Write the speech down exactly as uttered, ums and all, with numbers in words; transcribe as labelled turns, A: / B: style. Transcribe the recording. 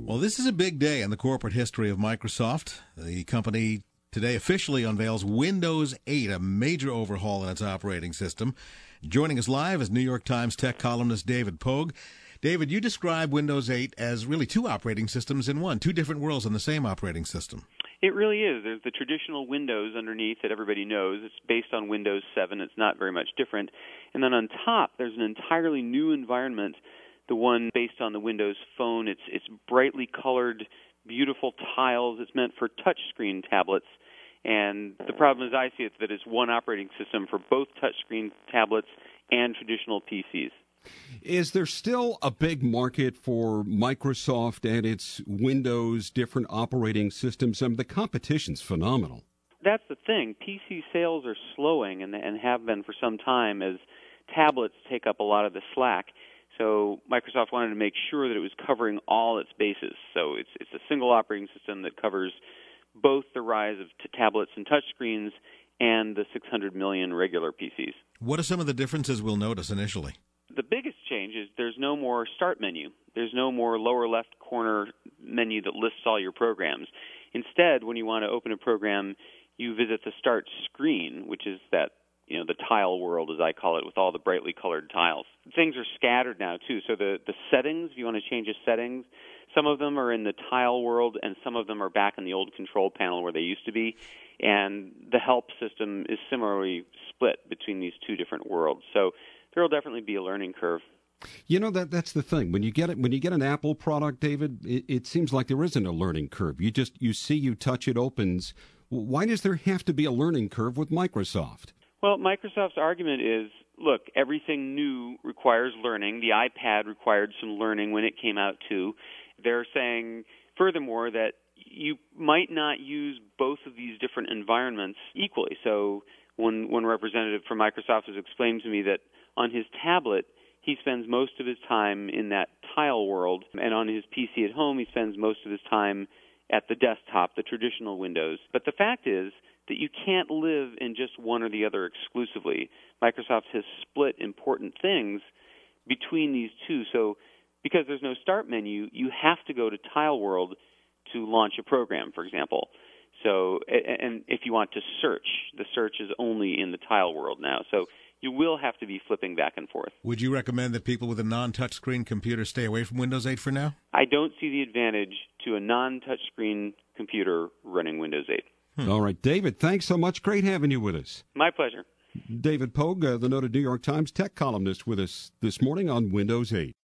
A: Well, this is a big day in the corporate history of Microsoft. The company today officially unveils Windows eight, a major overhaul in its operating system. Joining us live is New York Times tech columnist David Pogue. David, you describe Windows eight as really two operating systems in one, two different worlds in the same operating system.
B: It really is. There's the traditional Windows underneath that everybody knows. It's based on Windows seven. It's not very much different. And then on top, there's an entirely new environment, the one based on the Windows Phone. It's it's brightly colored, beautiful tiles. It's meant for touchscreen tablets. And the problem, as I see it, is that it's one operating system for both touchscreen tablets and traditional P Cs.
C: Is there still a big market for Microsoft and its Windows different operating systems? I mean, the competition's phenomenal.
B: That's the thing. P C sales are slowing and, and have been for some time as tablets take up a lot of the slack. So Microsoft wanted to make sure that it was covering all its bases. So it's it's a single operating system that covers both the rise of t- tablets and touchscreens and the six hundred million regular P Cs.
A: What are some of the differences we'll notice initially?
B: The biggest change is there's no more start menu. There's no more lower left corner menu that lists all your programs. Instead, when you want to open a program, you visit the start screen, which is that, you know, the tile world, as I call it, with all the brightly colored tiles. Things are scattered now, too. So the, the settings, if you want to change the settings, some of them are in the tile world, and some of them are back in the old control panel where they used to be. And the help system is similarly split between these two different worlds. So there will definitely be a learning curve.
C: You know, that that's the thing. When you get it, when you get an Apple product, David, it, it seems like there isn't a learning curve. You just you see, you touch, it opens. Why does there have to be a learning curve with Microsoft?
B: Well, Microsoft's argument is, look, everything new requires learning. The iPad required some learning when it came out, too. They're saying, furthermore, that you might not use both of these different environments equally. So one, one representative from Microsoft has explained to me that on his tablet, he spends most of his time in that tile world, and on his P C at home, he spends most of his time at the desktop, the traditional Windows. But the fact is that you can't live in just one or the other exclusively. Microsoft has split important things between these two. So because there's no start menu, you have to go to Tile World to launch a program, for example. So, and if you want to search, the search is only in the Tile World now. So you will have to be flipping back and forth.
A: Would you recommend that people with a non-touchscreen computer stay away from Windows eight for now?
B: I don't see the advantage to a non-touchscreen computer running Windows eight.
C: Hmm. All right, David, thanks so much. Great having you with us.
B: My pleasure.
C: David Pogue, uh, the noted New York Times tech columnist, with us this morning on Windows eight.